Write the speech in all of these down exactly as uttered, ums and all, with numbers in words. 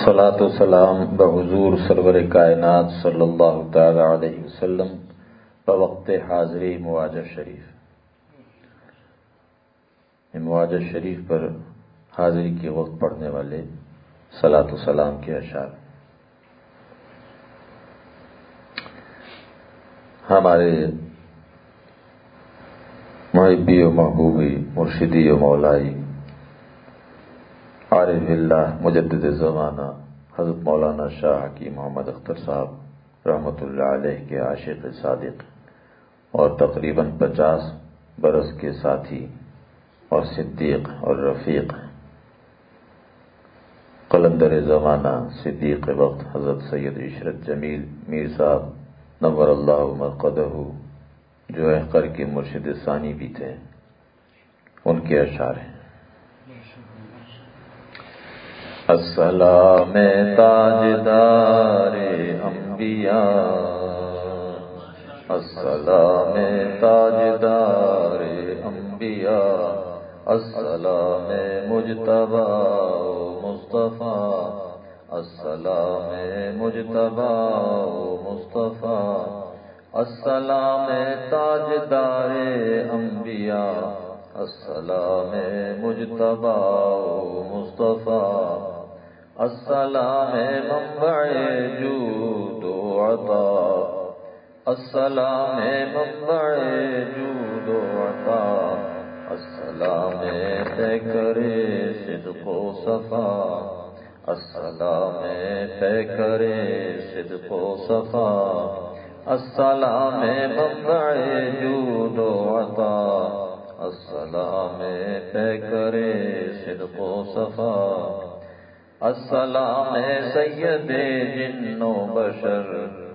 الصلاۃ والسلام بحضور سرور کائنات صلی اللہ تعالی علیہ وسلم بوقت حاضری مواجہ شریف. مواجہ شریف پر حاضری کے وقت پڑھنے والے صلاۃ والسلام کے اشعار. ہمارے محبی و محبوبی مرشدی و مولائی عارف اللہ مجدد زمانہ حضرت مولانا شاہ حکیم محمد اختر صاحب رحمۃ اللہ علیہ کے عاشق صادق اور تقریباً پچاس برس کے ساتھی اور صدیق اور رفیق قلندر زمانہ صدیق وقت حضرت سید عشرت جمیل میر صاحب نور اللہ مرقدہ جو احقر کے مرشد ثانی بھی تھے، ان کے اشعار ہیں. السلام تاجدار انبیاء، السلام تاجدار انبیاء، السلام مجتبی مصطفیٰ، السلام مجتبی مصطفیٰ، السلام تاجدار انبیاء، السلام مجتبی مصطفیٰ، السلام منبع جود و عطا، السلام منبع جود و عطا، السلام پیکر صدق و صفا، السلام پیکر صدق و صفا، السلام منبع جود و عطا، السلام پیکر صدق و صفا، السلام سید جن و بشر،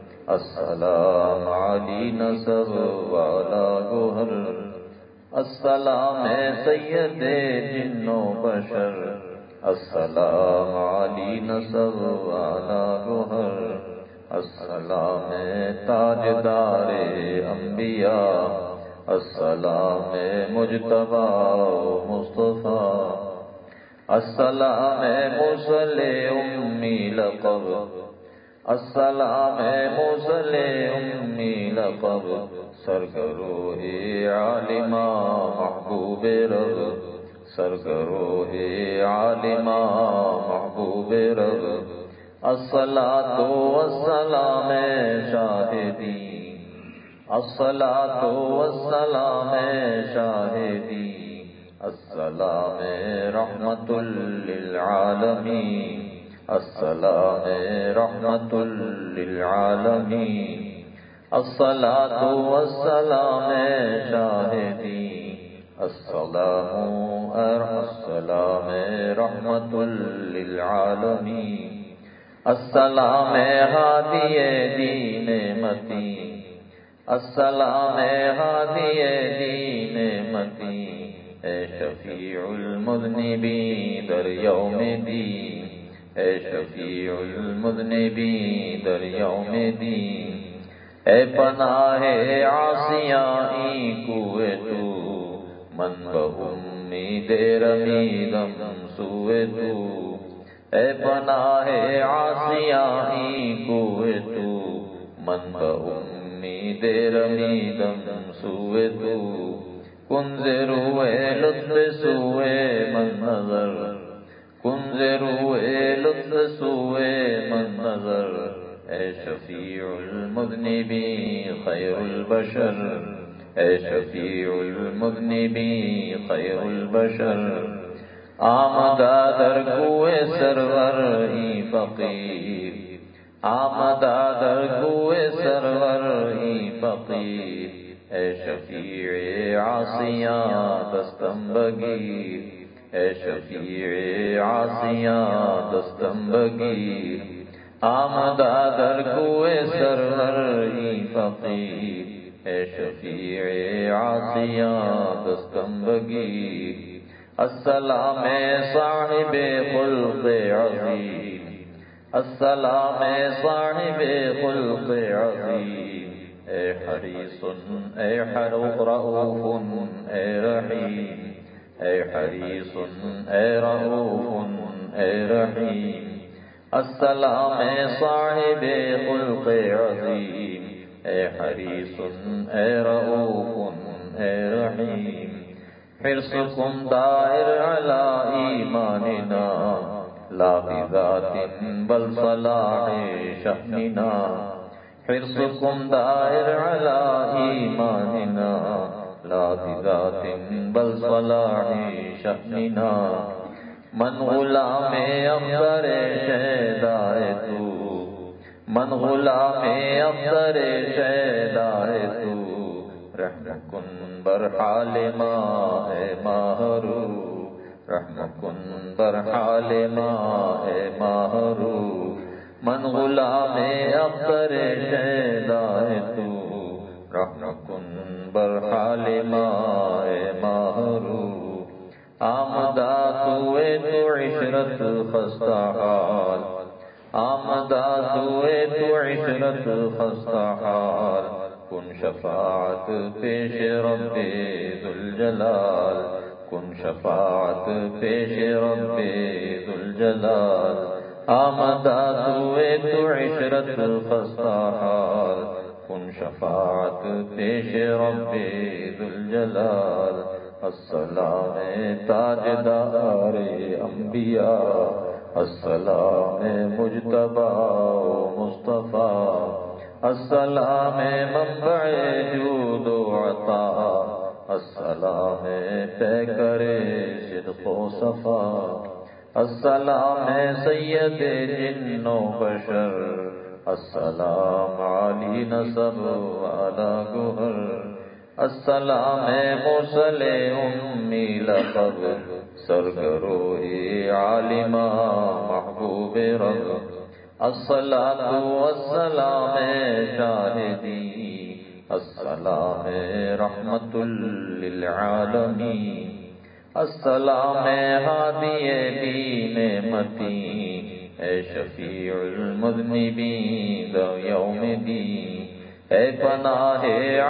السلام علی نسب والا گوہر، السلام سید جن و بشر، السلام علی نسب والا گوہر، السلام تاجدار انبیاء، السلام مجتبی مصطفیٰ، السلام مصلی امی لقب، السلام مصلی امی لقب، سرگروہ عالمہ محبوب رب، سرگروہ عالمہ محبوب رب، الصلاۃ والسلام شاہدی، الصلاۃ والسلام شاہدی، السلام رحمت للعالمین، السلام رحمت للعالمین، الصلاۃ والسلام شاہدی، السلام السلام رحمت للعالمین، السلام ہادی دین متین، السلام ہادی دین متین، اے شفیع المذنبین در یوم دین، اے شفیع المذنبین در یوم دین، اے پناہ عاصیاں کوئے تو، من بامید رمیدم سوئے تو، اے پناہ عاصیاں کوئے تو، من بامید رمیدم سوئے تو، کنز روئے لطف سوئے من نظر، کنز روئے لطف سوئے من نظر، اے شفیع المذنبین خیر البشر، اے شفیع المذنبین خیر البشر، آمدہ در کوئے سرور ای فقیر، آمدہ در کوئے سرور ای فقیر، اے شفیع عاصیاں دستم بگیر، اے شفیع عاصیاں دستم بگیر، آمدہ در کوئے سرور ای فقیر، اے شفیع عاصیاں دستم بگیر، السلام صاحب خلق عظیم، السلام صاحب خلق عظیم، اے حریص اے رؤوف اے رحیم، اے حریص اے رؤوف اے رحیم، السلام صاحب خلق عظیم، اے حریص اے رؤوف اے رحیم، حرصکم دائر علی ایماننا، لا بذات بل صلاح شأننا، حرصکم دائر علی ایماننا، لا بذات بل صلاح شأننا، من غلام اختر شیدائے تو، من غلام اختر شیدائے تو، رحم کن بر حال ماہ ماہرو، رحم کن بر حال ماہ ماہرو، من غلام اختر شیدائے تو، رحم کن بر حال ماہ ماہرو، آمدہ توے تو عشرت خستہ حال، آمدہ توے تو عشرت خستہ حال، کن شفاعت پیش رب ذوالجلال، کن شفاعت پیش رب ذوالجلال، آمدہ توے تو عشرت خستہ حال، کن شفاعت پیش رب ذوالجلال، السلام تاجدار انبیاء، السلام مجتبی و مصطفیٰ، السلام منبع جود و عطا، السلام پیکر صدق و صفا، السلام سید جن و بشر، السلام علی نسب والا گوہر، السلام مرسل امی لقب، سرگروئی عالمہ محبوب رب، الصلاۃ والسلام شاہدی، السلام رحمت للعالمین، السلام ہادی دین متین، اے شفیع المذنبین یوم دین، اے پناہ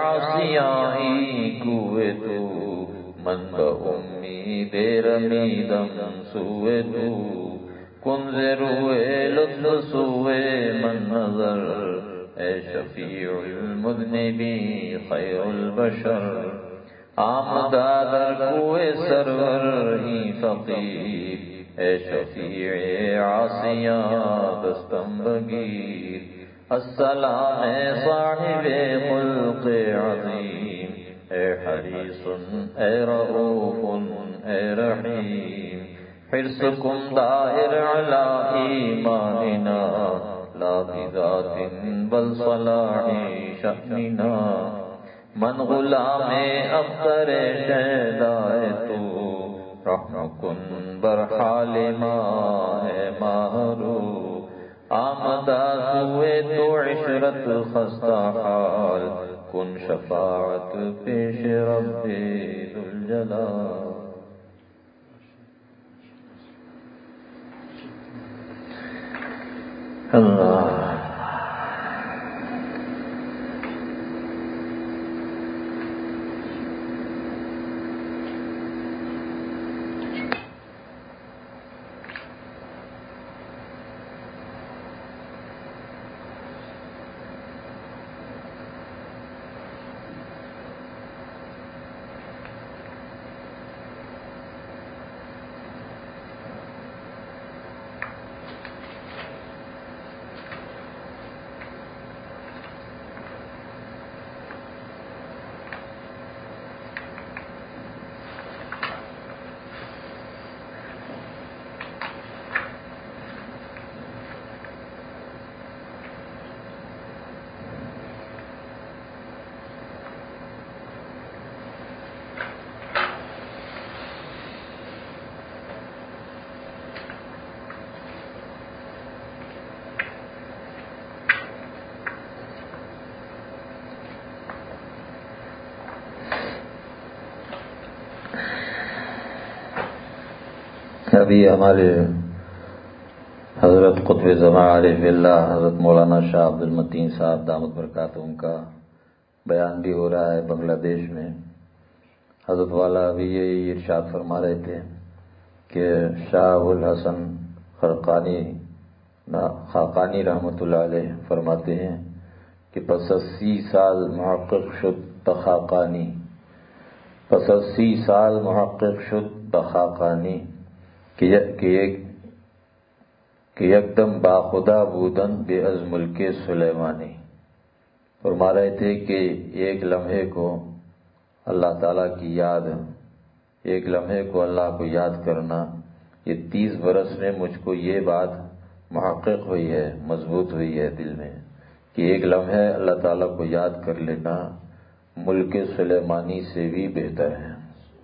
عاصیاں کوئے تو، من بامید رمیدم سوئے تو، کنز روئے لطف سوئے من نظر، اے شفیع المذنبین خیر البشر، آمدہ در کوئے سرور ہی فقیر، اے شفیع عاصیاں دستم بگیر، السلام صاحب خلق عظیم، اے حریص اے رؤوف اے رحیم، حرصکم دائر علی ایماننا، لا بذات بل صلاح شأننا، من غلام اختر شیدائے تو، رحم کن بر حال ماہ ماہرو، آمدہ توے تو عشرت خستہ حال، کن شفاعت پیش رب ذوالجلال، اللہ۔ ابھی ہمارے حضرت قطب زمان عارف اللہ حضرت مولانا شاہ عبد المتین صاحب دامت برکاتہم کا بیان بھی ہو رہا ہے بنگلہ دیش میں۔ حضرت والا ابھی یہی ارشاد فرما رہے تھے کہ شاہ ابو الحسن خرقانی خاقانی رحمۃ اللہ علیہ فرماتے ہیں کہ پس از سی سال محقق شد بخاقانی، پس از سی سال محقق شد بخاقانی کہ یکدم باخدا بودن بے از ملک سلیمانی۔ فرما رہے تھے کہ ایک لمحے کو اللہ تعالیٰ کی یاد، ایک لمحے کو اللہ کو یاد کرنا، یہ تیس برس میں مجھ کو یہ بات محقق ہوئی ہے، مضبوط ہوئی ہے دل میں کہ ایک لمحے اللہ تعالیٰ کو یاد کر لینا ملک سلیمانی سے بھی بہتر ہے۔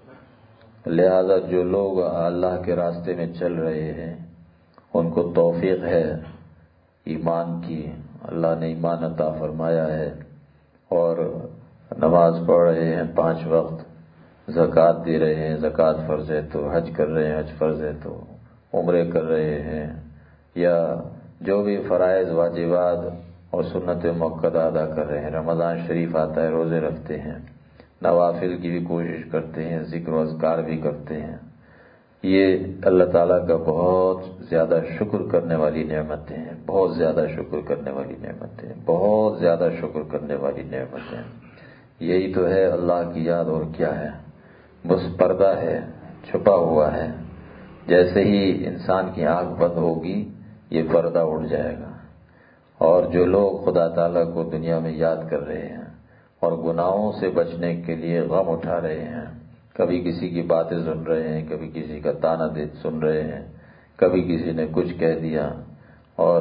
لہذا جو لوگ اللہ کے راستے میں چل رہے ہیں ان کو توفیق ہے ایمان کی، اللہ نے ایمان عطا فرمایا ہے اور نماز پڑھ رہے ہیں پانچ وقت، زکوٰۃ دے رہے ہیں، زکوٰۃ فرض ہے تو حج کر رہے ہیں، حج فرض ہے تو عمرے کر رہے ہیں، یا جو بھی فرائض واجبات اور سنت مؤکدہ ادا کر رہے ہیں، رمضان شریف آتا ہے روزے رکھتے ہیں، نوافل کی بھی کوشش کرتے ہیں، ذکر و اذکار بھی کرتے ہیں، یہ اللہ تعالیٰ کا بہت زیادہ شکر کرنے والی نعمتیں ہیں، بہت زیادہ شکر کرنے والی نعمتیں، بہت زیادہ شکر کرنے والی نعمتیں۔ یہی تو ہے اللہ کی یاد، اور کیا ہے؟ بس پردہ ہے، چھپا ہوا ہے، جیسے ہی انسان کی آنکھ بند ہوگی یہ پردہ اٹھ جائے گا۔ اور جو لوگ خدا تعالیٰ کو دنیا میں یاد کر رہے ہیں اور گناہوں سے بچنے کے لیے غم اٹھا رہے ہیں، کبھی کسی کی باتیں سن رہے ہیں، کبھی کسی کا تانا دے سن رہے ہیں، کبھی کسی نے کچھ کہہ دیا، اور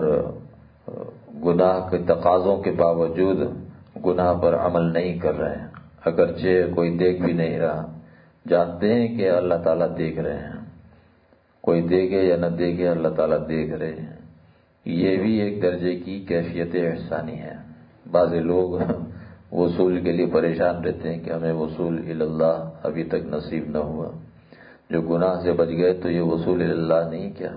گناہ کے تقاضوں کے باوجود گناہ پر عمل نہیں کر رہے ہیں، اگرچہ کوئی دیکھ بھی نہیں رہا، جانتے ہیں کہ اللہ تعالیٰ دیکھ رہے ہیں، کوئی دیکھے یا نہ دیکھے اللہ تعالیٰ دیکھ رہے ہیں، یہ بھی ایک درجے کی کیفیت احسانی ہے۔ بعض لوگ وصول کے لیے پریشان رہتے ہیں کہ ہمیں وصول اللہ ابھی تک نصیب نہ ہوا۔ جو گناہ سے بچ گئے تو یہ وصول اللہ نہیں کیا؟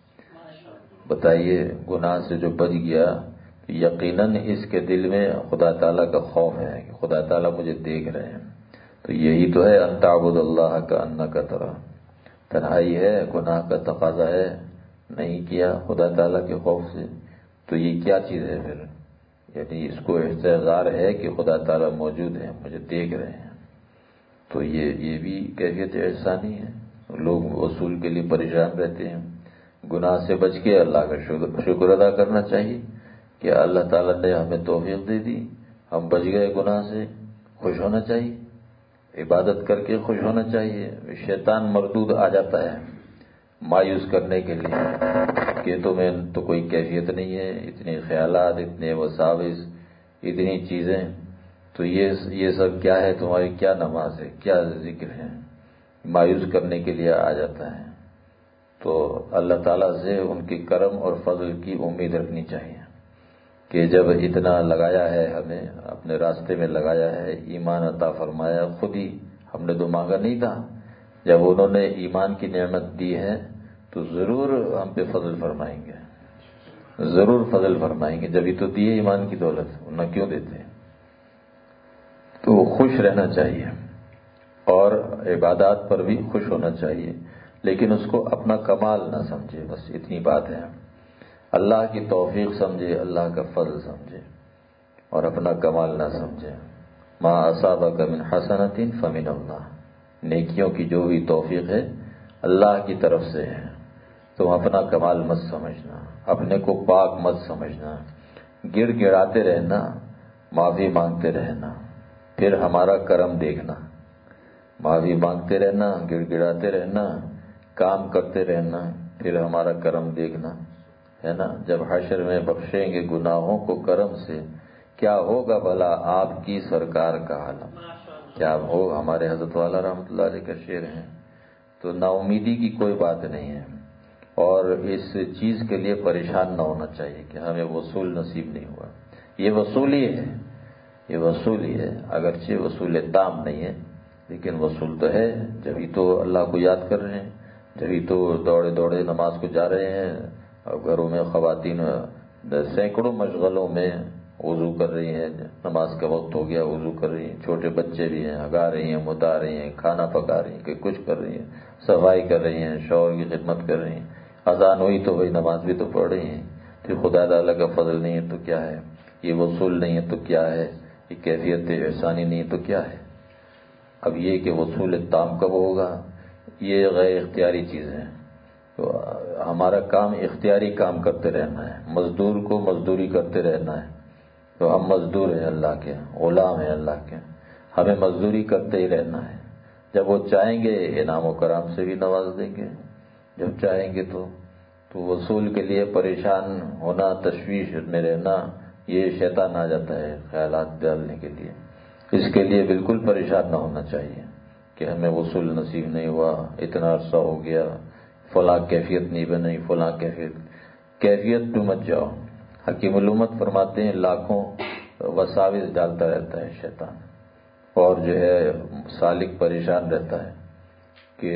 بتائیے، گناہ سے جو بچ گیا یقیناً اس کے دل میں خدا تعالیٰ کا خوف ہے کہ خدا تعالیٰ مجھے دیکھ رہے ہیں، تو یہی تو ہے ان تعبد اللہ کا انک تراہ۔ تنہائی ہے، گناہ کا تقاضا ہے، نہیں کیا خدا تعالیٰ کے خوف سے، تو یہ کیا چیز ہے پھر؟ یعنی اس کو احتضار ہے کہ خدا تعالیٰ موجود ہے، مجھے دیکھ رہے ہیں، تو یہ یہ بھی کیفیت احسانی ہے۔ لوگ وصول کے لیے پریشان رہتے ہیں، گناہ سے بچ کے اللہ کا شکر ادا کرنا چاہیے کہ اللہ تعالیٰ نے ہمیں توفیق دے دی، ہم بچ گئے گناہ سے، خوش ہونا چاہیے، عبادت کر کے خوش ہونا چاہیے۔ شیطان مردود آ جاتا ہے مایوس کرنے کے لیے کہ تمہیں تو کوئی کیفیت نہیں ہے، اتنے خیالات، اتنے وساوس، اتنی چیزیں، تو یہ یہ سب کیا ہے؟ تمہاری کیا نماز ہے، کیا ذکر ہے؟ مایوس کرنے کے لیے آ جاتا ہے۔ تو اللہ تعالیٰ سے ان کے کرم اور فضل کی امید رکھنی چاہیے کہ جب اتنا لگایا ہے، ہمیں اپنے راستے میں لگایا ہے، ایمان عطا فرمایا، خود ہی ہم نے تو مانگا نہیں تھا، جب انہوں نے ایمان کی نعمت دی ہے تو ضرور ہم پہ فضل فرمائیں گے، ضرور فضل فرمائیں گے، جبھی تو دیے ایمان کی دولت، نہ کیوں دیتے؟ تو خوش رہنا چاہیے اور عبادات پر بھی خوش ہونا چاہیے، لیکن اس کو اپنا کمال نہ سمجھے، بس اتنی بات ہے۔ اللہ کی توفیق سمجھے، اللہ کا فضل سمجھے اور اپنا کمال نہ سمجھے۔ ما اصابک من حسنۃ فمن اللہ، نیکیوں کی جو بھی توفیق ہے اللہ کی طرف سے ہے، تم اپنا کمال مت سمجھنا، اپنے کو پاک مت سمجھنا، گڑ گڑاتے رہنا، معافی مانگتے رہنا، پھر ہمارا کرم دیکھنا، معافی مانگتے رہنا، گڑ گڑاتے رہنا، کام کرتے رہنا، پھر ہمارا کرم دیکھنا، ہے نا؟ جب حشر میں بخشیں گے گناہوں کو کرم سے، کیا ہوگا بھلا آپ کی سرکار کا عالم، کیا ہو؟ ہمارے حضرت والا رحمۃ اللہ علیہ کا شعر ہے۔ تو نا امیدی کی کوئی بات نہیں ہے، اور اس چیز کے لیے پریشان نہ ہونا چاہیے کہ ہمیں وصول نصیب نہیں ہوا۔ یہ وصول ہی ہے، یہ وصول ہی ہے، اگرچہ وصول تام نہیں ہے، لیکن وصول تو ہے، جبھی تو اللہ کو یاد کر رہے ہیں، جبھی تو دوڑے دوڑے نماز کو جا رہے ہیں، اور گھروں میں خواتین سینکڑوں مشغلوں میں وضو کر رہی ہیں، نماز کا وقت ہو گیا وضو کر رہی ہیں، چھوٹے بچے بھی ہیں، ہگا رہی ہیں، متا رہی ہیں، کھانا پکا رہی ہیں، کہ کچھ کر رہی ہیں، صفائی کر رہی ہیں، شوہر کی خدمت کر رہی ہیں، اذان ہوئی تو وہی نماز بھی تو پڑھ رہی ہیں، پھر خدا تعالیٰ کا فضل نہیں ہے تو کیا ہے، یہ وصول نہیں ہے تو کیا ہے، یہ کیفیت احسانی نہیں ہے تو کیا ہے۔ اب یہ کہ وصول تام کب ہوگا، یہ غیر اختیاری چیز ہے۔ تو ہمارا کام اختیاری کام کرتے رہنا ہے، مزدور کو مزدوری کرتے رہنا ہے۔ تو ہم مزدور ہیں اللہ کے، غلام ہیں اللہ کے، ہمیں مزدوری کرتے ہی رہنا ہے۔ جب وہ چاہیں گے انعام و کرام سے بھی نواز دیں گے، جب چاہیں گے تو تو وصول کے لیے پریشان ہونا، تشویش میں رہنا، یہ شیطان آ جاتا ہے خیالات ڈالنے کے لیے۔ اس کے لیے بالکل پریشان نہ ہونا چاہیے کہ ہمیں وصول نصیب نہیں ہوا، اتنا عرصہ ہو گیا، فلاں کیفیت نہیں بنی، فلاں کیفیت کیفیت پہ مت جاؤ۔ حکیم الامت فرماتے ہیں لاکھوں وساوس ڈالتا رہتا ہے شیطان، اور جو ہے سالک پریشان رہتا ہے کہ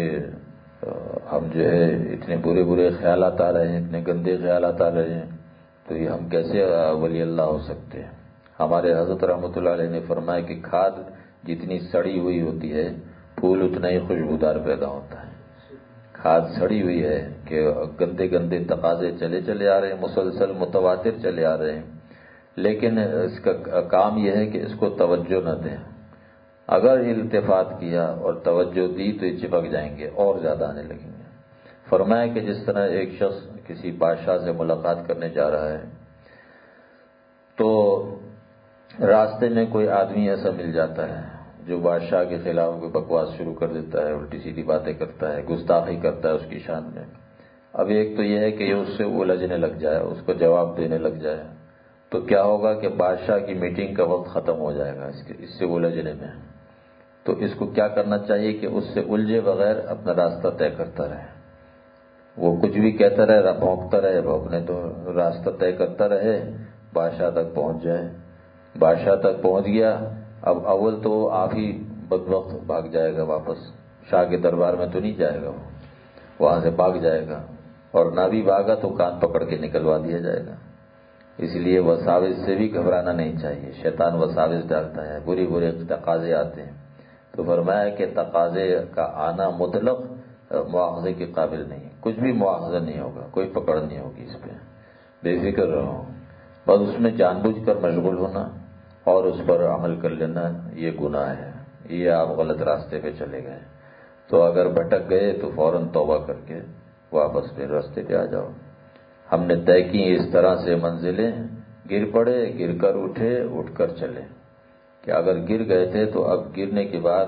ہم جو ہے اتنے برے برے خیالات آ رہے ہیں، اتنے گندے خیالات آ رہے ہیں، تو یہ ہم کیسے ولی اللہ ہو سکتے ہیں۔ ہمارے حضرت رحمۃ اللہ علیہ نے فرمایا کہ کھاد جتنی سڑی ہوئی ہوتی ہے، پھول اتنا ہی خوشبودار پیدا ہوتا ہے۔ کھاد سڑی ہوئی ہے کہ گندے گندے تقاضے چلے چلے آ رہے ہیں، مسلسل متواتر چلے آ رہے ہیں، لیکن اس کا کام یہ ہے کہ اس کو توجہ نہ دیں۔ اگر التفات کیا اور توجہ دی تو یہ چپک جائیں گے اور زیادہ آنے لگیں گے۔ فرمایا کہ جس طرح ایک شخص کسی بادشاہ سے ملاقات کرنے جا رہا ہے تو راستے میں کوئی آدمی ایسا مل جاتا ہے جو بادشاہ کے خلاف کوئی بکواس شروع کر دیتا ہے، الٹی سیدھی باتیں کرتا ہے، گستاخی کرتا ہے اس کی شان میں۔ اب ایک تو یہ ہے کہ یہ اس سے الجھنے لگ جائے، اس کو جواب دینے لگ جائے، تو کیا ہوگا کہ بادشاہ کی میٹنگ کا وقت ختم ہو جائے گا اس کے اس سے الجھنے میں۔ تو اس کو کیا کرنا چاہیے کہ اس سے الجھے بغیر اپنا راستہ طے کرتا رہے، وہ کچھ بھی کہتا رہے، بھونکتا رہے، وہ اپنے تو راستہ طے کرتا رہے، بادشاہ تک پہنچ جائے۔ بادشاہ تک پہنچ گیا، اب اول تو آپ ہی بدبخت بھاگ جائے گا واپس، شاہ کے دربار میں تو نہیں جائے گا، وہ وہاں سے بھاگ جائے گا، اور نہ بھی بھاگا تو کان پکڑ کے نکلوا دیا جائے گا۔ اس لیے وساوس سے بھی گھبرانا نہیں چاہیے، شیطان وساوس ڈالتا ہے، برے برے تقاضے آتے ہیں۔ تو فرمایا کہ تقاضے کا آنا مطلق مواخذے کے قابل نہیں، کچھ بھی مواخذہ نہیں ہوگا، کوئی پکڑ نہیں ہوگی اس پہ، بے فکر رہو، بس اس میں جان بوجھ کر مشغول ہونا اور اس پر عمل کر لینا یہ گناہ ہے، یہ آپ غلط راستے پہ چلے گئے۔ تو اگر بھٹک گئے تو فوراً توبہ کر کے واپس پھر راستے پہ آ جاؤ۔ ہم نے طے کی اس طرح سے منزلیں، گر پڑے گر کر اٹھے اٹھ کر چلے، کہ اگر گر گئے تھے تو اب گرنے کے بعد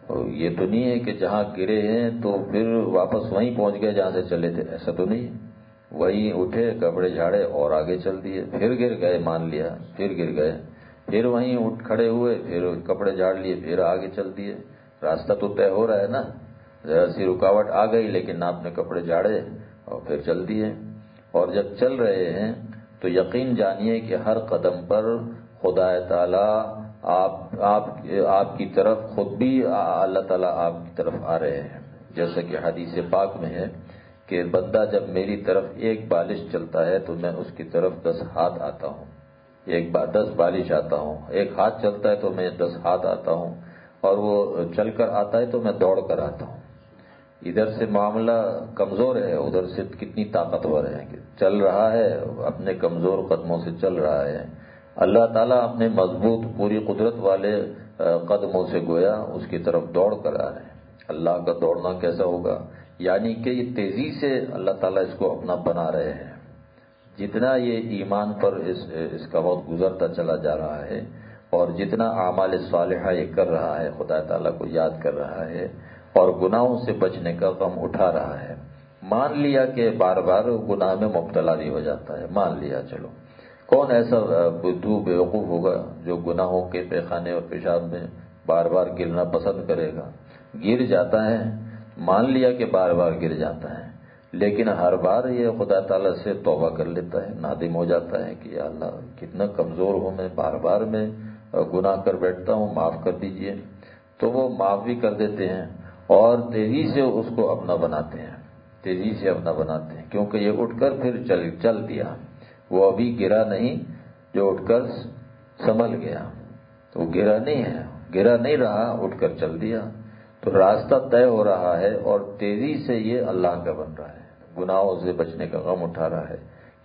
یہ تو نہیں ہے کہ جہاں گرے ہیں تو پھر واپس وہیں پہنچ گئے جہاں سے چلے تھے، ایسا تو نہیں، وہیں اٹھے کپڑے جھاڑے اور آگے چل دیے، پھر گر گئے مان لیا، پھر گر گئے، پھر وہیں اٹھ کھڑے ہوئے، پھر کپڑے جھاڑ لیے، پھر آگے چل دیے۔ راستہ تو طے ہو رہا ہے نا، ذرا سی رکاوٹ آ گئی لیکن آپ نے کپڑے جھاڑے اور پھر چل دیے۔ اور جب چل رہے ہیں تو یقین جانیے کہ ہر قدم پر خدا تعالیٰ آپ آپ آپ کی طرف، خود بھی اللہ تعالیٰ آپ کی طرف آ رہے ہیں، جیسا کہ حدیث پاک میں ہے کہ بندہ جب میری طرف ایک بالش چلتا ہے تو میں اس کی طرف دس ہاتھ آتا ہوں، ایک بار دس بالش آتا ہوں، ایک ہاتھ چلتا ہے تو میں دس ہاتھ آتا ہوں، اور وہ چل کر آتا ہے تو میں دوڑ کر آتا ہوں۔ ادھر سے معاملہ کمزور ہے، ادھر سے کتنی طاقتور ہے کہ چل رہا ہے، اپنے کمزور قدموں سے چل رہا ہے، اللہ تعالیٰ اپنے مضبوط پوری قدرت والے قدموں سے گویا اس کی طرف دوڑ کر آ رہے ہیں۔ اللہ کا دوڑنا کیسا ہوگا، یعنی کہ یہ تیزی سے اللہ تعالیٰ اس کو اپنا بنا رہے ہیں۔ جتنا یہ ایمان پر اس اس کا وقت گزرتا چلا جا رہا ہے اور جتنا اعمال صالحہ یہ کر رہا ہے، خدا تعالیٰ کو یاد کر رہا ہے اور گناہوں سے بچنے کا غم اٹھا رہا ہے، مان لیا کہ بار بار گناہ میں مبتلا بھی ہو جاتا ہے، مان لیا، چلو کون ایسا بدھو بیوقوف ہوگا جو گناہوں کے پیخانے اور پیشاب میں بار بار گرنا پسند کرے گا؟ گر جاتا ہے، مان لیا کہ بار بار گر جاتا ہے، لیکن ہر بار یہ خدا تعالیٰ سے توبہ کر لیتا ہے، نادم ہو جاتا ہے کہ یا اللہ کتنا کمزور ہوں میں، بار بار میں گناہ کر بیٹھتا ہوں، معاف کر دیجئے۔ تو وہ معاف بھی کر دیتے ہیں اور تیزی سے اس کو اپنا بناتے ہیں، تیزی سے اپنا بناتے ہیں، کیونکہ یہ اٹھ کر پھر چل چل دیا، وہ ابھی گرا نہیں جو اٹھ کر سنبھل گیا، تو وہ گرا نہیں ہے، گرا نہیں رہا، اٹھ کر چل دیا، تو راستہ طے ہو رہا ہے اور تیزی سے یہ اللہ کا بن رہا ہے، گناہوں سے بچنے کا غم اٹھا رہا ہے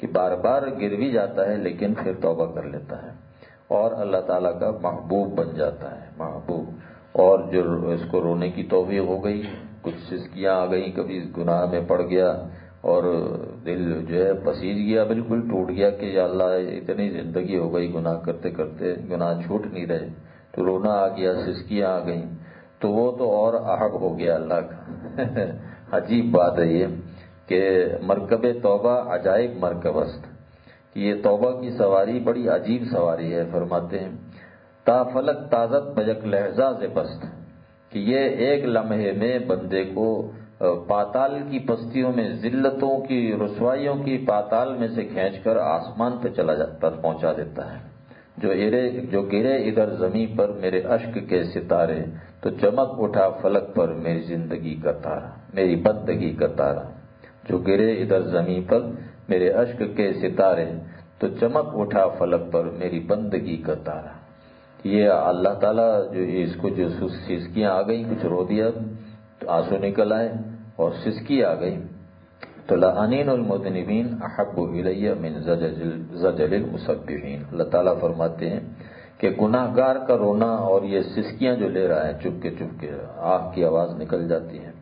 کہ بار بار گر بھی جاتا ہے لیکن پھر توبہ کر لیتا ہے اور اللہ تعالیٰ کا محبوب بن جاتا ہے، محبوب۔ اور جو اس کو رونے کی توفیق ہو گئی، کچھ سسکیاں آ گئیں، کبھی گناہ میں پڑ گیا اور دل جو ہے پسیج گیا، بالکل ٹوٹ گیا کہ یا اللہ اتنی زندگی ہو گئی گناہ کرتے کرتے، گناہ چھوٹ نہیں رہے، تو رونا آ گیا، سسکیاں آ گئیں، تو وہ تو اور احب ہو گیا اللہ کا۔ عجیب بات ہے یہ کہ مرکب توبہ عجائب مرکب است، کہ یہ توبہ کی سواری بڑی عجیب سواری ہے۔ فرماتے ہیں تا فلک تازت بجک لہجہ سے پست، کہ یہ ایک لمحے میں بندے کو پاتال کی پستیوں میں، ذلتوں کی، رسوائیوں کی پاتال میں سے کھینچ کر آسمان پہ چلا جاتا، پہنچا دیتا ہے۔ جو گرے جو گرے ادھر زمین پر میرے اشک کے ستارے، تو چمک اٹھا فلک پر میری زندگی کا تارا، میری بندگی کا تارا۔ جو گرے ادھر زمین پر میرے اشک کے ستارے، تو چمک اٹھا فلک پر میری بندگی کا تارا۔ یہ اللہ تعالیٰ جو اس کو جو سسکیاں آ گئیں، کچھ رو دیا تو آنسو نکل آئے اور سسکی آ گئی، تو لَأَنِینُ الْمُذْنِبِینَ أَحَبُّ إِلَیَّ مِنْ زَجَلِ الْمُسَبِّحِینَ۔ اللہ تعالیٰ فرماتے ہیں کہ گناہ گار کا رونا اور یہ سسکیاں جو لے رہا ہے چپ کے چپ کے، آہ کی آواز نکل جاتی ہے۔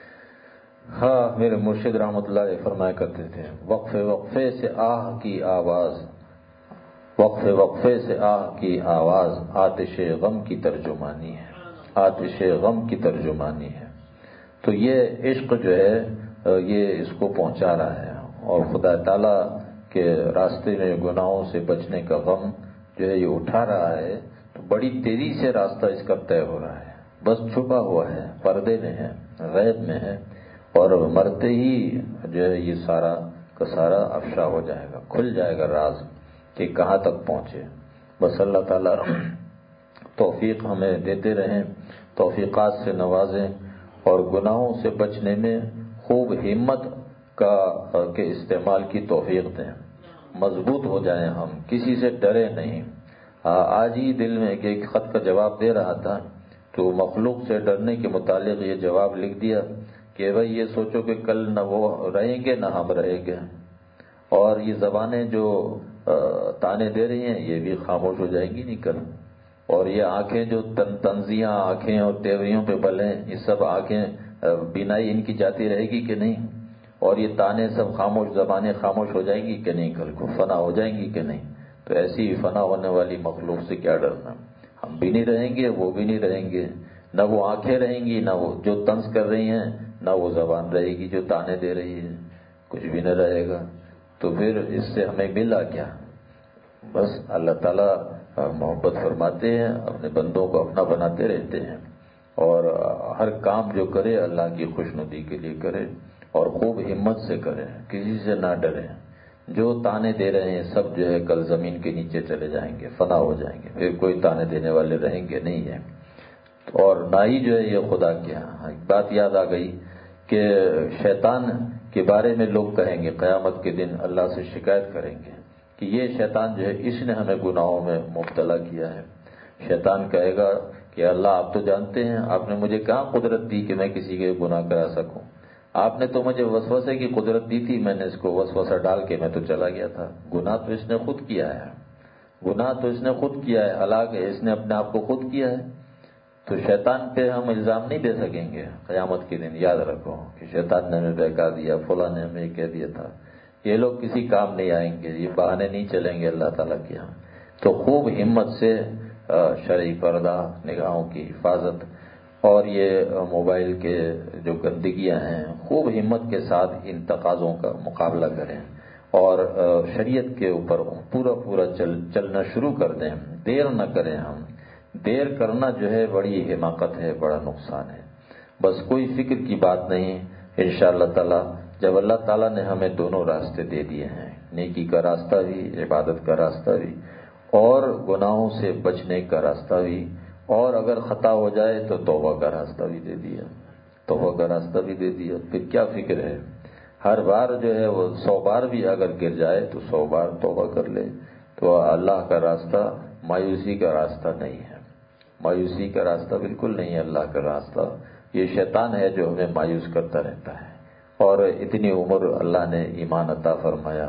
ہاں، میرے مرشد رحمۃ اللہ علیہ فرمایا کرتے تھے، وقفے وقفے سے آہ کی آواز، وقفے وقفے سے آہ کی آواز، آتش غم کی ترجمانی ہے، آتش غم کی ترجمانی ہے۔ تو یہ عشق جو ہے یہ اس کو پہنچا رہا ہے، اور خدا تعالیٰ کے راستے میں گناہوں سے بچنے کا غم جو ہے یہ اٹھا رہا ہے، تو بڑی تیزی سے راستہ اس کا طے ہو رہا ہے، بس چھپا ہوا ہے، پردے میں ہے، غیب میں ہے، اور مرتے ہی جو ہے یہ سارا کا سارا افشا ہو جائے گا، کھل جائے گا راز کہ کہاں تک پہنچے۔ بس اللہ تعالیٰ توفیق ہمیں دیتے رہیں، توفیقات سے نوازیں، اور گناہوں سے بچنے میں خوب ہمت کا کے استعمال کی توفیق دیں، مضبوط ہو جائیں، ہم کسی سے ڈرے نہیں۔ آج ہی دل میں ایک خط کا جواب دے رہا تھا، تو مخلوق سے ڈرنے کے متعلق یہ جواب لکھ دیا کہ بھائی یہ سوچو کہ کل نہ وہ رہیں گے نہ ہم رہیں گے، اور یہ زبانیں جو تانے دے رہی ہیں یہ بھی خاموش ہو جائیں گی نہیں کل، اور یہ آنکھیں جو تن تنزیاں آنکھیں اور تیوریوں پہ بلیں، یہ سب آنکھیں بینائی ان کی جاتی رہے گی کہ نہیں، اور یہ تانے سب خاموش، زبانیں خاموش ہو جائیں گی کہ نہیں، کل کو فنا ہو جائیں گی کہ نہیں۔ تو ایسی فنا ہونے والی مخلوق سے کیا ڈرنا، ہم بھی نہیں رہیں گے، وہ بھی نہیں رہیں گے، نہ وہ آنکھیں رہیں گی، نہ وہ جو طنز کر رہی ہیں، نہ وہ زبان رہے گی جو تانے دے رہی ہے، کچھ بھی نہ رہے گا۔ تو پھر اس سے ہمیں ملا کیا؟ بس اللہ تعالیٰ محبت فرماتے ہیں، اپنے بندوں کو اپنا بناتے رہتے ہیں، اور ہر کام جو کرے اللہ کی خوشنودی کے لیے کرے، اور خوب ہمت سے کرے، کسی سے نہ ڈرے۔ جو تانے دے رہے ہیں سب جو ہے کل زمین کے نیچے چلے جائیں گے، فنا ہو جائیں گے، پھر کوئی تانے دینے والے رہیں گے نہیں ہے، اور نہ ہی جو ہے یہ خدا کیا۔ ایک بات یاد آ گئی کہ شیطان کے بارے میں لوگ کہیں گے قیامت کے دن، اللہ سے شکایت کریں گے کہ یہ شیطان جو ہے اس نے ہمیں گناہوں میں مبتلا کیا ہے۔ شیطان کہے گا کہ اللہ آپ تو جانتے ہیں، آپ نے مجھے کہاں قدرت دی کہ میں کسی کے گناہ کرا سکوں، آپ نے تو مجھے وسوسے کی قدرت دی تھی، میں نے اس کو وسوسہ ڈال کے میں تو چلا گیا تھا، گناہ تو اس نے خود کیا ہے، گناہ تو اس نے خود کیا ہے، ہلاک ہے اس نے اپنے آپ کو خود کیا ہے۔ تو شیطان پہ ہم الزام نہیں دے سکیں گے قیامت کے دن، یاد رکھو کہ شیطان نے ہمیں بہکا دیا، فلاں نے ہمیں کہہ دیا تھا، یہ لوگ کسی کام نہیں آئیں گے، یہ بہانے نہیں چلیں گے اللہ تعالیٰ کے ہاں۔ تو خوب ہمت سے شرعی پردہ، نگاہوں کی حفاظت، اور یہ موبائل کے جو گندگیاں ہیں، خوب ہمت کے ساتھ ان تقاضوں کا مقابلہ کریں، اور شریعت کے اوپر پورا پورا چل چلنا شروع کر دیں، دیر نہ کریں ہم۔ دیر کرنا جو ہے بڑی حماقت ہے، بڑا نقصان ہے۔ بس کوئی فکر کی بات نہیں، انشاءاللہ تعالی جب اللہ تعالیٰ نے ہمیں دونوں راستے دے دیے ہیں، نیکی کا راستہ بھی، عبادت کا راستہ بھی، اور گناہوں سے بچنے کا راستہ بھی، اور اگر خطا ہو جائے تو توبہ کا راستہ بھی دے دیا، توبہ کا راستہ بھی دے دیا، پھر کیا فکر ہے؟ ہر بار جو ہے وہ سو بار بھی اگر گر جائے تو سو بار توبہ کر لے۔ تو اللہ کا راستہ مایوسی کا راستہ نہیں ہے، مایوسی کا راستہ بالکل نہیں ہے اللہ کا راستہ۔ یہ شیطان ہے جو ہمیں مایوس کرتا رہتا ہے، اور اتنی عمر اللہ نے ایمان عطا فرمایا،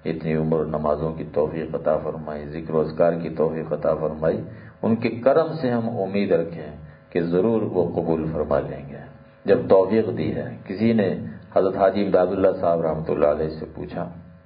اتنی عمر نمازوں کی توفیق عطا فرمائی، ذکر و اذکار کی توفیق عطا فرمائی، ان کے کرم سے ہم امید رکھیں کہ ضرور وہ قبول فرما لیں گے جب توفیق دی ہے۔ کسی نے حضرت حاجی امداد اللہ صاحب رحمۃ اللہ علیہ سے پوچھا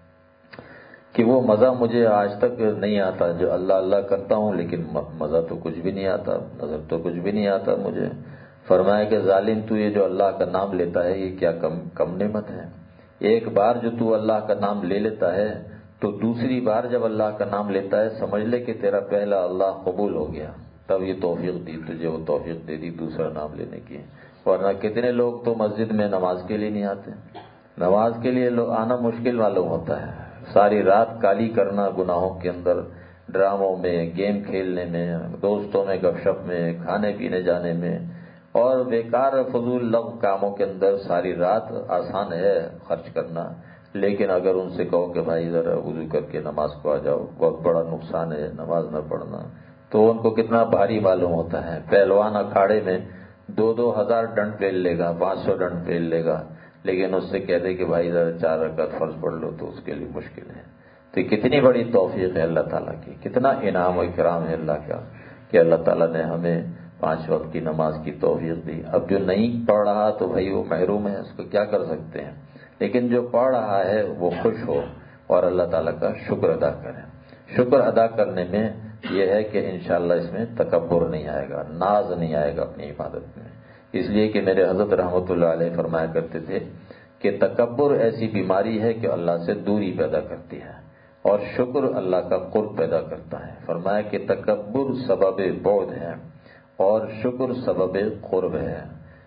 کہ وہ مزہ مجھے آج تک نہیں آتا، جو اللہ اللہ کرتا ہوں لیکن مزہ تو کچھ بھی نہیں آتا، نظر تو کچھ بھی نہیں آتا مجھے۔ فرمایا کہ ظالم تو یہ جو اللہ کا نام لیتا ہے یہ کیا کم کم نعمت ہے؟ ایک بار جو تو اللہ کا نام لے لیتا ہے تو دوسری بار جب اللہ کا نام لیتا ہے سمجھ لے کہ تیرا پہلا اللہ قبول ہو گیا، تب یہ توفیق دی تجھے، وہ توفیق دے دی دوسرا نام لینے کی۔ ورنہ کتنے لوگ تو مسجد میں نماز کے لیے نہیں آتے، نماز کے لیے آنا مشکل معلوم ہوتا ہے، ساری رات کالی کرنا گناہوں کے اندر، ڈراموں میں، گیم کھیلنے میں، دوستوں میں گپ شپ میں، کھانے پینے جانے میں اور بیکار فضول لغو کاموں کے اندر ساری رات آسان ہے خرچ کرنا، لیکن اگر ان سے کہو کہ بھائی ذرا وضو کر کے نماز کو آ جاؤ، بہت بڑا نقصان ہے نماز نہ پڑھنا، تو ان کو کتنا بھاری معلوم ہوتا ہے۔ پہلوان اکھاڑے میں دو دو ہزار ڈنڈ پیل لے گا، پانچ سو ڈنڈ پیل لے گا، لیکن اس سے کہہ دے کہ بھائی ذرا چار رکعت فرض پڑھ لو تو اس کے لیے مشکل ہے۔ تو کتنی بڑی توفیق ہے اللہ تعالیٰ کی، کتنا انعام و اکرام ہے اللہ کا کہ اللہ تعالیٰ نے ہمیں پانچ وقت کی نماز کی توفیق دی۔ اب جو نہیں پڑھ رہا تو بھائی وہ محروم ہے، اس کو کیا کر سکتے ہیں، لیکن جو پڑھ رہا ہے وہ خوش ہو اور اللہ تعالیٰ کا شکر ادا کرے۔ شکر ادا کرنے میں یہ ہے کہ انشاءاللہ اس میں تکبر نہیں آئے گا، ناز نہیں آئے گا اپنی عبادت میں، اس لیے کہ میرے حضرت رحمۃ اللہ علیہ فرمایا کرتے تھے کہ تکبر ایسی بیماری ہے کہ اللہ سے دوری پیدا کرتی ہے اور شکر اللہ کا قرب پیدا کرتا ہے۔ فرمایا کہ تکبر سبب بعد ہے اور شکر سبب قرب ہے،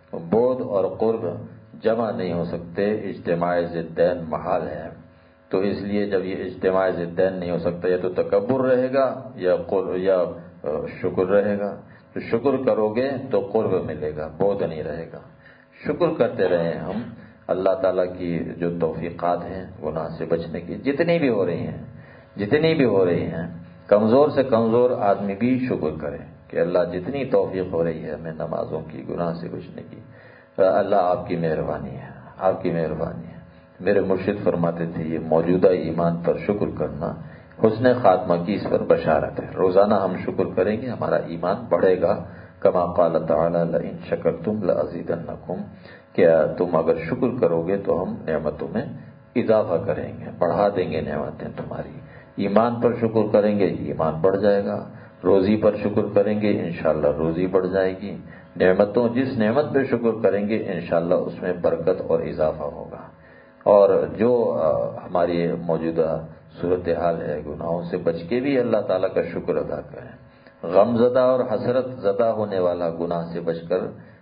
بعد اور قرب جمع نہیں ہو سکتے، اجتماع ضدین محال ہے۔ تو اس لیے جب یہ اجتماع ضدین نہیں ہو سکتا، یا تو تکبر رہے گا یا قرب یا شکر رہے گا۔ تو شکر کرو گے تو قرب ملے گا، بعد نہیں رہے گا۔ شکر کرتے رہیں ہم اللہ تعالیٰ کی جو توفیقات ہیں گناہ سے بچنے کی، جتنی بھی ہو رہی ہیں جتنی بھی ہو رہی ہیں کمزور سے کمزور آدمی بھی شکر کرے کہ اللہ جتنی توفیق ہو رہی ہے ہمیں نمازوں کی، گناہ سے بچنے کی، اللہ آپ کی مہربانی ہے، آپ کی مہربانی ہے۔ میرے مرشد فرماتے تھے یہ موجودہ ایمان پر شکر کرنا حسن خاتمہ کی اس پر بشارت ہے۔ روزانہ ہم شکر کریں گے ہمارا ایمان بڑھے گا، کما قال تعالی لئن شکرتم لازیدنکم، کہ تم اگر شکر کرو گے تو ہم نعمتوں میں اضافہ کریں گے، بڑھا دیں گے نعمتیں تمہاری۔ ایمان پر شکر کریں گے ایمان بڑھ جائے گا، روزی پر شکر کریں گے انشاءاللہ روزی بڑھ جائے گی، نعمتوں جس نعمت پہ شکر کریں گے انشاءاللہ اس میں برکت اور اضافہ ہوگا۔ اور جو ہماری موجودہ صورتحال ہے گناہوں سے بچ کے بھی اللہ تعالیٰ کا شکر ادا کریں۔ غم زدہ اور حسرت زدہ ہونے والا گناہ سے بچ کر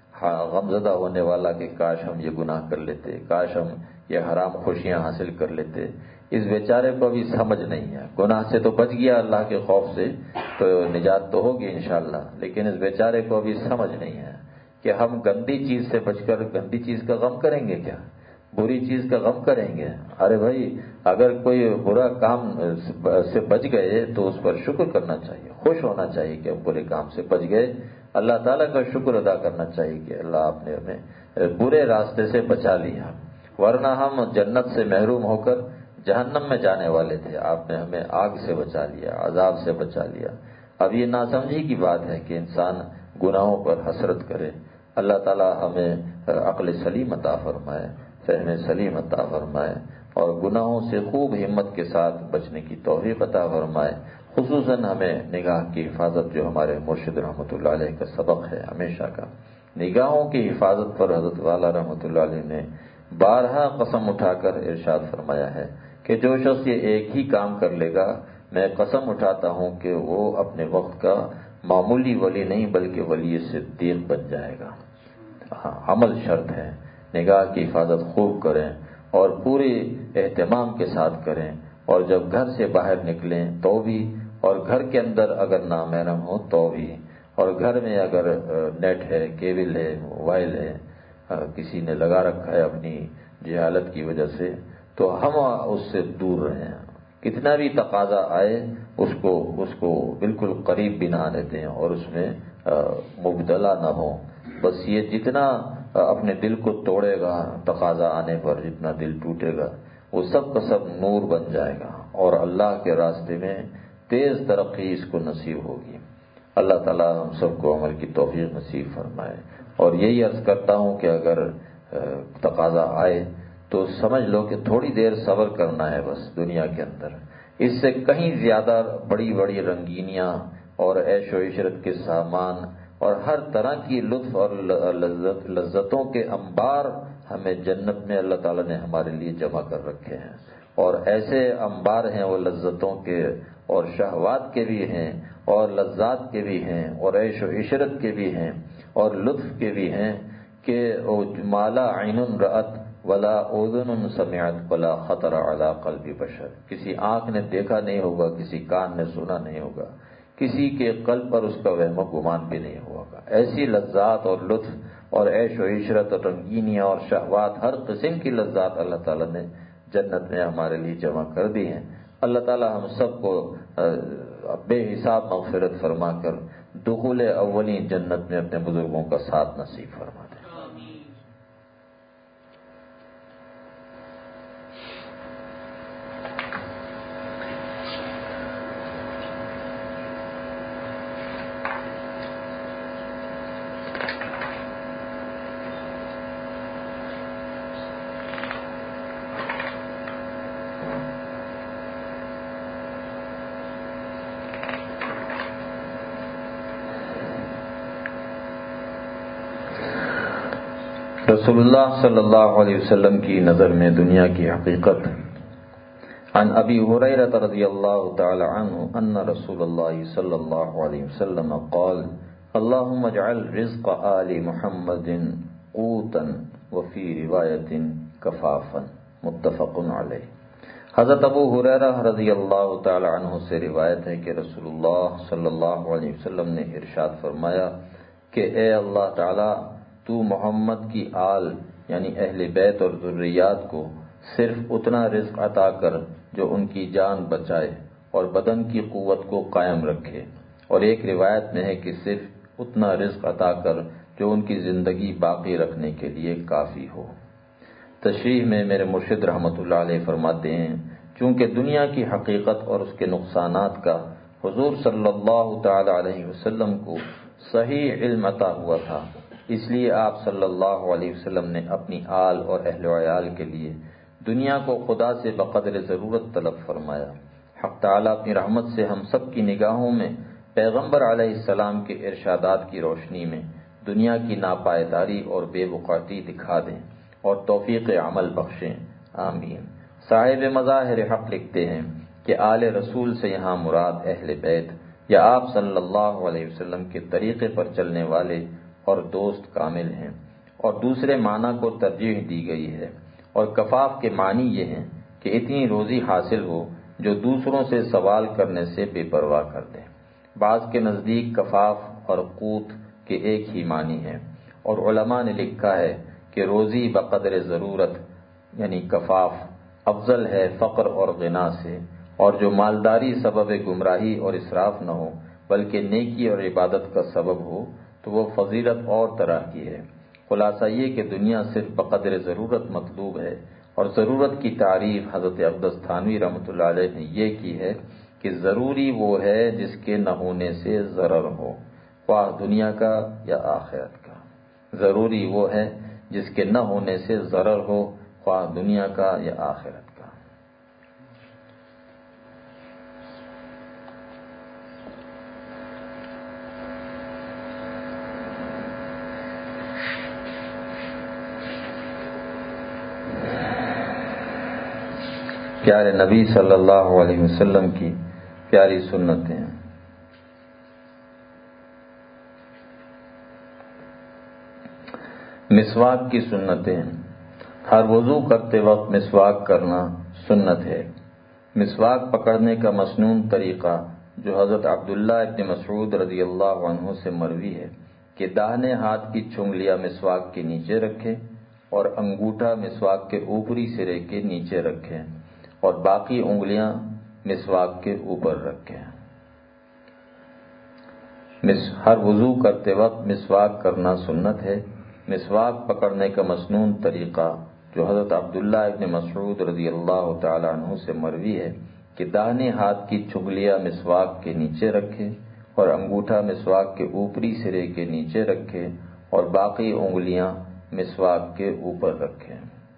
غم زدہ ہونے والا کہ کاش ہم یہ گناہ کر لیتے، کاش ہم یہ حرام خوشیاں حاصل کر لیتے، اس بیچارے کو ابھی سمجھ نہیں ہے۔ گناہ سے تو بچ گیا اللہ کے خوف سے تو نجات تو ہوگی انشاءاللہ، لیکن اس بیچارے کو ابھی سمجھ نہیں ہے کہ ہم گندی چیز سے بچ کر گندی چیز کا غم کریں گے کیا، بری چیز کا غم کریں گے۔ ارے بھائی اگر کوئی برا کام سے بچ گئے تو اس پر شکر کرنا چاہیے، خوش ہونا چاہیے کہ ہم برے کام سے بچ گئے، اللہ تعالیٰ کا شکر ادا کرنا چاہیے کہ اللہ آپ نے ہمیں برے راستے سے بچا لیا، ورنہ ہم جنت سے محروم ہو کر جہنم میں جانے والے تھے، آپ نے ہمیں آگ سے بچا لیا، عذاب سے بچا لیا۔ اب یہ ناسمجھی کی بات ہے کہ انسان گناہوں پر حسرت کرے۔ اللہ تعالیٰ ہمیں عقل سلیم عطا فرمائے، فہم سلیم عطا فرمائے اور گناہوں سے خوب ہمت کے ساتھ بچنے کی توفیق عطا فرمائے۔ خصوصاً ہمیں نگاہ کی حفاظت جو ہمارے مرشد رحمۃ اللہ علیہ کا سبق ہے ہمیشہ کا، نگاہوں کی حفاظت پر حضرت والا رحمۃ اللہ علیہ نے بارہا قسم اٹھا کر ارشاد فرمایا ہے کہ جو شخص یہ ایک ہی کام کر لے گا میں قسم اٹھاتا ہوں کہ وہ اپنے وقت کا معمولی ولی نہیں بلکہ ولی صدیق بن جائے گا۔ ہاں عمل شرط ہے، نگاہ کی حفاظت خوب کریں اور پورے اہتمام کے ساتھ کریں، اور جب گھر سے باہر نکلیں تو بھی، اور گھر کے اندر اگر نامحرم ہو تو بھی، اور گھر میں اگر نیٹ ہے، کیبل ہے، موبائل ہے، کسی نے لگا رکھا ہے اپنی جہالت کی وجہ سے، تو ہم اس سے دور رہیں۔ کتنا بھی تقاضا آئے اس کو اس کو بالکل قریب بھی نہ آنے دیں اور اس میں مبتلا نہ ہوں۔ بس یہ جتنا اپنے دل کو توڑے گا تقاضا آنے پر، جتنا دل ٹوٹے گا وہ سب کا سب نور بن جائے گا۔ اور اللہ کے راستے میں تیز ترقی اس کو نصیب ہوگی۔ اللہ تعالیٰ ہم سب کو عمل کی توفیق نصیب فرمائے۔ اور یہی عرض کرتا ہوں کہ اگر تقاضا آئے تو سمجھ لو کہ تھوڑی دیر صبر کرنا ہے بس دنیا کے اندر، اس سے کہیں زیادہ بڑی بڑی رنگینیاں اور عیش و عشرت کے سامان اور ہر طرح کی لطف اور لذت لذتوں کے انبار ہمیں جنت میں اللہ تعالیٰ نے ہمارے لیے جمع کر رکھے ہیں، اور ایسے انبار ہیں وہ لذتوں کے اور شہوات کے بھی ہیں اور لذات کے بھی ہیں اور عیش و عشرت کے بھی ہیں اور لطف کے بھی ہیں کہ مالا عین رأت ولا اذن سمعت ولا خطر علی قلب بشر، کسی آنکھ نے دیکھا نہیں ہوگا، کسی کان نے سنا نہیں ہوگا، کسی کے قلب پر اس کا وہم و گمان بھی نہیں ہوگا۔ ایسی لذات اور لطف اور عیش و عشرت اور رنگینیاں اور شہوات، ہر قسم کی لذات اللہ تعالیٰ نے جنت میں ہمارے لیے جمع کر دی ہیں۔ اللہ تعالیٰ ہم سب کو بے حساب مغفرت فرما کر دخول اولین جنت میں اپنے بزرگوں کا ساتھ نصیب فرما دے۔ رسول اللہ صلی اللہ علیہ وسلم کی نظر میں دنیا کی حقیقت۔ عن ابی ہریرہ رضی اللہ تعالی عنہ ان رسول اللہ صلی اللہ علیہ وسلم قال اللهم اجعل رزق آل محمد قوتا وفی روایت کفافا، متفق علیہ۔ حضرت ابو ہریرہ رضی اللہ تعالی عنہ سے روایت ہے کہ رسول اللہ صلی اللہ علیہ وسلم نے ارشاد فرمایا کہ اے اللہ تعالی تو محمد کی آل یعنی اہل بیت اور ذریات کو صرف اتنا رزق عطا کر جو ان کی جان بچائے اور بدن کی قوت کو قائم رکھے، اور ایک روایت میں ہے کہ صرف اتنا رزق عطا کر جو ان کی زندگی باقی رکھنے کے لیے کافی ہو۔ تشریح میں میرے مرشد رحمۃ اللہ علیہ فرماتے ہیں چونکہ دنیا کی حقیقت اور اس کے نقصانات کا حضور صلی اللہ تعالی علیہ وسلم کو صحیح علم عطا ہوا تھا، اس لیے آپ صلی اللہ علیہ وسلم نے اپنی آل اور اہل و عیال کے لیے دنیا کو خدا سے بقدر ضرورت طلب فرمایا۔ حق تعالیٰ اپنی رحمت سے ہم سب کی نگاہوں میں پیغمبر علیہ السلام کے ارشادات کی روشنی میں دنیا کی ناپائیداری اور بے وقعتی دکھا دیں اور توفیق عمل بخشیں، آمین۔ صاحب مظاہر حق لکھتے ہیں کہ آل رسول سے یہاں مراد اہل بیت یا آپ صلی اللہ علیہ وسلم کے طریقے پر چلنے والے اور دوست کامل ہیں، اور دوسرے معنی کو ترجیح دی گئی ہے، اور کفاف کے معنی یہ ہیں کہ اتنی روزی حاصل ہو جو دوسروں سے سوال کرنے سے بے پرواہ کر دیں۔ بعض کے نزدیک کفاف اور قوت کے ایک ہی معنی ہیں، اور علماء نے لکھا ہے کہ روزی بقدر ضرورت یعنی کفاف افضل ہے فقر اور غنا سے، اور جو مالداری سبب گمراہی اور اسراف نہ ہو بلکہ نیکی اور عبادت کا سبب ہو تو وہ فضیلت اور طرح کی ہے۔ خلاصہ یہ کہ دنیا صرف بقدر ضرورت مطلوب ہے، اور ضرورت کی تعریف حضرت عبدس تھانوی رحمۃ اللہ علیہ نے یہ کی ہے کہ ضروری وہ ہے جس کے نہ ہونے سے ضرر ہو، خواہ دنیا کا یا آخرت کا۔ ضروری وہ ہے جس کے نہ ہونے سے ضرر ہو، خواہ دنیا کا یا آخرت کا۔ پیارے نبی صلی اللہ علیہ وسلم کی پیاری سنتیں۔ مسواک کی سنتیں۔ ہر وضو کرتے وقت مسواک کرنا سنت ہے۔ مسواک پکڑنے کا مسنون طریقہ جو حضرت عبداللہ ابن مسعود رضی اللہ عنہ سے مروی ہے کہ داہنے ہاتھ کی چنگلیاں مسواک کے نیچے رکھیں اور انگوٹھا مسواک کے اوپری سرے کے نیچے رکھیں اور باقی انگلیاں مسواک کے اوپر رکھیں۔ ہر وضو کرتے وقت مسواک کرنا سنت ہے۔ مسواک پکڑنے کا مسنون طریقہ جو حضرت عبداللہ ابن مسعود رضی اللہ تعالی عنہ سے مروی ہے کہ داہنے ہاتھ کی چنگلیاں مسواک کے نیچے رکھے اور انگوٹھا مسواک کے اوپری سرے کے نیچے رکھے اور باقی انگلیاں مسواک کے اوپر رکھے۔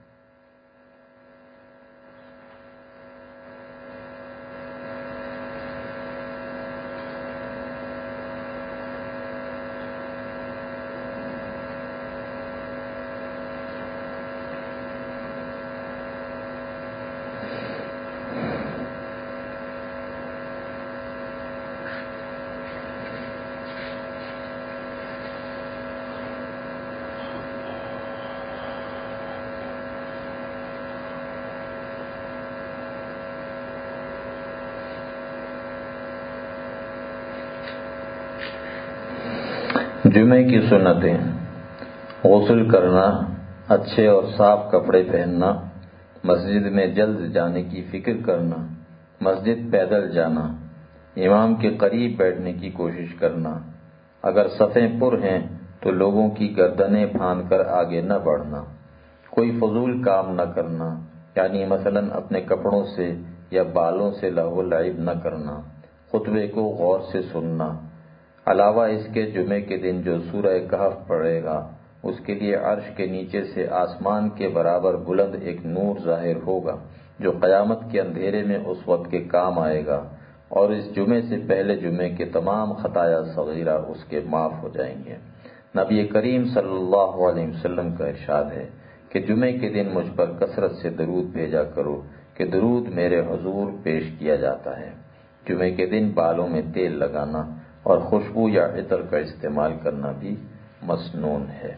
جمعے کی سنتیں: غسل کرنا، اچھے اور صاف کپڑے پہننا، مسجد میں جلد جانے کی فکر کرنا، مسجد پیدل جانا، امام کے قریب بیٹھنے کی کوشش کرنا، اگر صفیں پر ہیں تو لوگوں کی گردنیں پھاند کر آگے نہ بڑھنا، کوئی فضول کام نہ کرنا، یعنی مثلا اپنے کپڑوں سے یا بالوں سے لہو و لعب نہ کرنا، خطبے کو غور سے سننا۔ علاوہ اس کے جمعے کے دن جو سورہ کہف پڑھے گا اس کے لیے عرش کے نیچے سے آسمان کے برابر بلند ایک نور ظاہر ہوگا جو قیامت کے اندھیرے میں اس وقت کے کام آئے گا، اور اس جمعے سے پہلے جمعے کے تمام خطایا صغیرہ اس کے معاف ہو جائیں گے۔ نبی کریم صلی اللہ علیہ وسلم کا ارشاد ہے کہ جمعے کے دن مجھ پر کثرت سے درود بھیجا کرو کہ درود میرے حضور پیش کیا جاتا ہے۔ جمعے کے دن بالوں میں تیل لگانا اور خوشبو یا عطر کا استعمال کرنا بھی مسنون ہے۔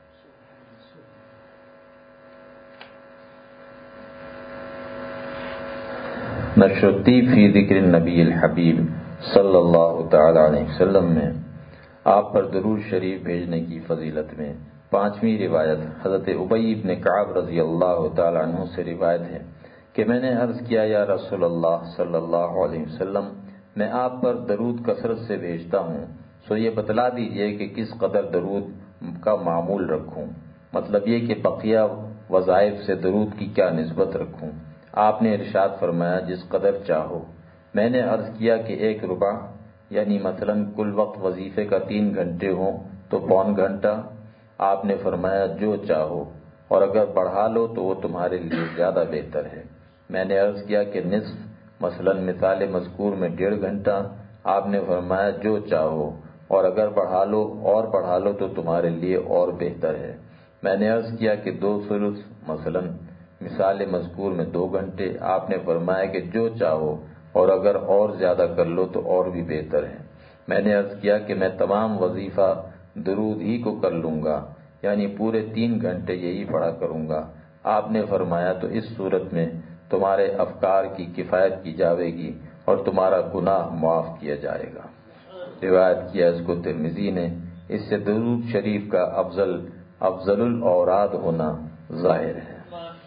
نشرتی فی ذکر النبی الحبیب صلی اللہ تعالی علیہ وسلم میں آپ پر درود شریف بھیجنے کی فضیلت میں پانچویں روایت حضرت ابی بن کعب رضی اللہ تعالی عنہ سے روایت ہے کہ میں نے عرض کیا یا رسول اللہ صلی اللہ علیہ وسلم، میں آپ پر درود کثرت سے بھیجتا ہوں، سو یہ بتلا دیجئے کہ کس قدر درود کا معمول رکھوں، مطلب یہ کہ بقیہ وظائف سے درود کی کیا نسبت رکھوں۔ آپ نے ارشاد فرمایا جس قدر چاہو۔ میں نے عرض کیا کہ ایک ربع، یعنی مثلا کل وقت وظیفے کا تین گھنٹے ہوں تو پون گھنٹہ۔ آپ نے فرمایا جو چاہو، اور اگر بڑھا لو تو وہ تمہارے لیے زیادہ بہتر ہے۔ میں نے عرض کیا کہ نصف، مثلا مثال مذکور میں ڈیڑھ گھنٹہ۔ آپ نے فرمایا جو چاہو، اور اگر بڑھا لو اور بڑھا لو تو تمہارے لیے اور بہتر ہے۔ میں نے عرض کیا کہ دو ثلث، مثلا مثال مذکور میں دو گھنٹے۔ آپ نے فرمایا کہ جو چاہو، اور اگر اور زیادہ کر لو تو اور بھی بہتر ہے۔ میں نے عرض کیا کہ میں تمام وظیفہ درود ہی کو کر لوں گا، یعنی پورے تین گھنٹے یہی پڑھا کروں گا۔ آپ نے فرمایا تو اس صورت میں تمہارے افکار کی کفایت کی جاوے گی اور تمہارا گناہ معاف کیا جائے گا۔ روایت کیا اس کو ترمذی نے۔ اس سے درود شریف کا افضل افضل الاوراد ہونا ظاہر ہے۔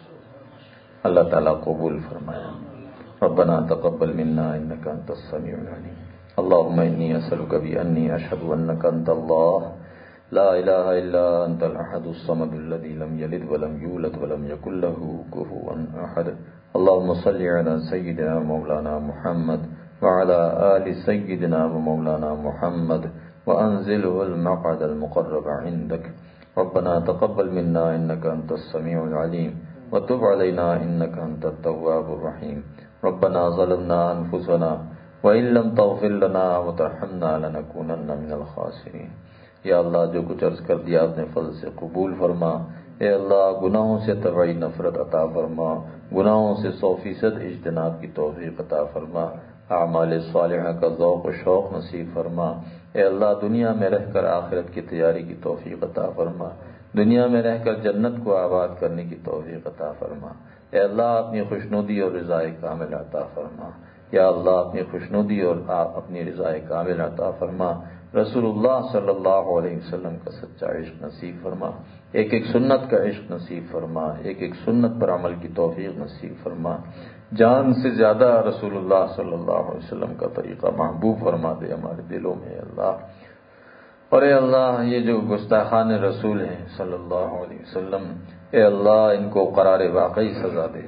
اللہ تعالیٰ قبول فرمائے۔ ربنا تقبل منا انك انت السميع العليم اللهم اني اسالك باني اشهد انك انت الله لا اله الا انت الاحد الصمد الذي لم يلد ولم يولد ولم يكن له كفوا احد اللهم صل على سيدنا مولانا محمد وعلى آل سيدنا ومولانا محمد وأنزله المقعد المقرب عندك ربنا تقبل منا إنك أنت السميع العليم وتب علينا إنك أنت التواب الرحيم ربنا ظلمنا أنفسنا وإن لم تغفر لنا وترحمنا لنكونن من الخاسرين۔ یا اللہ جو کچھ عرض کر دیا اپنے فضل سے قبول فرما۔ اے اللہ گناہوں سے طبعی نفرت عطا فرما، گناہوں سے سو فیصد اجتناب کی توفیق عطا فرما، اعمال صالحہ کا ذوق و شوق نصیب فرما۔ اے اللہ دنیا میں رہ کر آخرت کی تیاری کی توفیق عطا فرما، دنیا میں رہ کر جنت کو آباد کرنے کی توفیق عطا فرما۔ اے اللہ اپنی خوشنودی اور رضا کامل عطا فرما۔ یا اللہ اپنی خوشنودی اور اپنی رضا کامل عطا فرما۔ رسول اللہ صلی اللہ علیہ وسلم کا سچا عشق نصیب فرما، ایک ایک سنت کا عشق نصیب فرما، ایک ایک سنت پر عمل کی توفیق نصیب فرما۔ جان سے زیادہ رسول اللہ صلی اللہ علیہ وسلم کا طریقہ محبوب فرما دے ہمارے دلوں میں اے اللہ۔ اور اے اللہ یہ جو گستاخان رسول ہیں صلی اللہ علیہ وسلم، اے اللہ ان کو قرار واقعی سزا دے،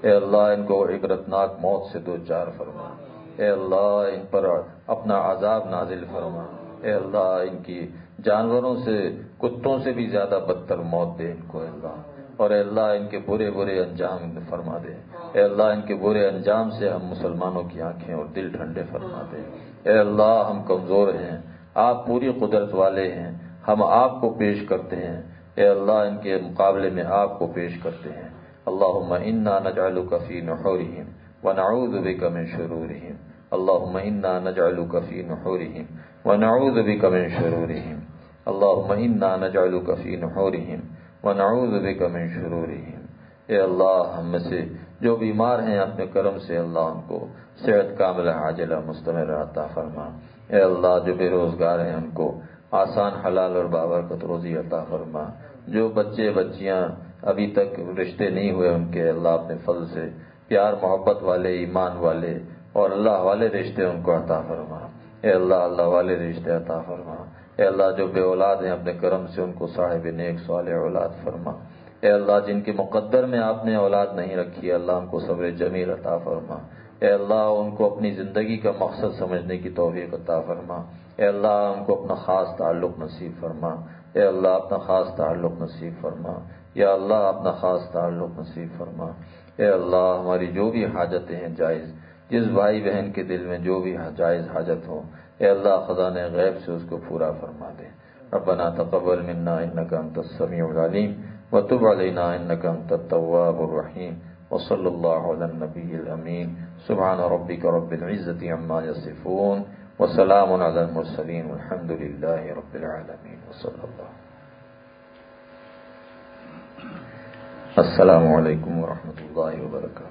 اے اللہ ان کو عبرتناک موت سے دو چار فرما، اے اللہ ان پر اپنا عذاب نازل فرما، اے اللہ ان کی جانوروں سے کتوں سے بھی زیادہ بدتر موت دے ان کو اے اللہ، اور اے اللہ ان کے برے برے انجام فرما دے، اے اللہ ان کے برے انجام سے ہم مسلمانوں کی آنکھیں اور دل ٹھنڈے فرما دے، اے اللہ ہم کمزور ہیں، آپ پوری قدرت والے ہیں، ہم آپ کو پیش کرتے ہیں، اے اللہ ان کے مقابلے میں آپ کو پیش کرتے ہیں۔ اللہم انا نجعلک فی نحورہم ونعوذ بک من شرورہم، اللہم انا نجعلک فی نحورہم ونعوذ بک من شرورہم، اللہم انا نجعلک فی نحورہم ونعوذ بک من شرورہم۔ اے اللہ ہم میں سے جو بیمار ہیں اپنے کرم سے اللہ ان کو صحت کاملہ عاجلہ مستمر عطا فرما، اے اللہ جو بے روزگار ہیں ان کو آسان حلال اور بابرکت روزی عطا فرما، جو بچے بچیاں ابھی تک رشتے نہیں ہوئے ان کے اللہ اپنے فضل سے پیار محبت والے ایمان والے اور اللہ والے رشتے ان کو عطا فرما، اے اللہ اللہ والے رشتے عطا فرما، اے اللہ جو بے اولاد ہیں اپنے کرم سے ان کو صاحب نیک صالح اولاد فرما، اے اللہ جن کے مقدر میں آپ نے اولاد نہیں رکھی اللہ ان کو صبر جمیل عطا فرما، اے اللہ ان کو اپنی زندگی کا مقصد سمجھنے کی توفیق عطا فرما، اے اللہ ان کو اپنا خاص تعلق نصیب فرما، اے اللہ اپنا خاص تعلق نصیب فرما، یا اللہ اپنا خاص تعلق نصیب فرما، اے اللہ ہماری جو بھی حاجتیں ہیں جائز، جس بھائی بہن کے دل میں جو بھی جائز حاجت ہو اے اللہ خزانہ غیب سے اس کو پورا فرما دے۔ ربنا تقبل منا انک انت السمیع العلیم وتب علینا انک انت التواب الرحیم، وصلی اللہ علی النبی الامین، سبحان ربک رب العزۃ عما یصفون وسلام علی المرسلین والحمد للہ رب العالمین، وصلی اللہ۔ السلام علیکم ورحمۃ اللہ وبرکاتہ۔